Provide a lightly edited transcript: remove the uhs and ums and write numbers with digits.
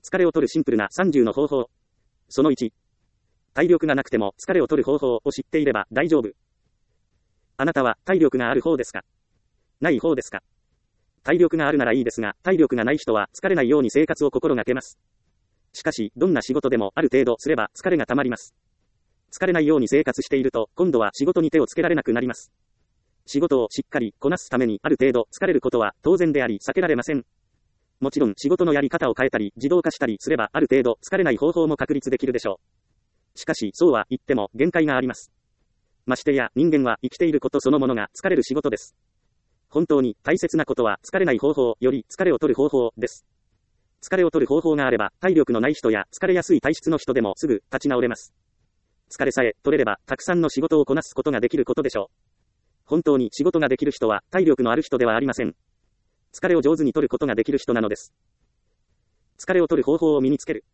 疲れを取るシンプルな30の方法。その1。体力がなくても疲れを取る方法を知っていれば大丈夫。あなたは体力がある方ですか？ない方ですか？体力があるならいいですが、体力がない人は疲れないように生活を心がけます。しかし、どんな仕事でもある程度すれば疲れがたまります。疲れないように生活していると、今度は仕事に手をつけられなくなります。仕事をしっかりこなすためにある程度疲れることは当然であり避けられません。もちろん仕事のやり方を変えたり自動化したりすればある程度疲れない方法も確立できるでしょう。しかし、そうは言っても限界があります。ましてや人間は生きていることそのものが疲れる仕事です。本当に大切なことは疲れない方法より疲れを取る方法です。疲れを取る方法があれば体力のない人や疲れやすい体質の人でもすぐ立ち直れます。疲れさえ取れればたくさんの仕事をこなすことができることでしょう。本当に仕事ができる人は体力のある人ではありません。疲れを上手に取ることができる人なのです。疲れを取る方法を身につける。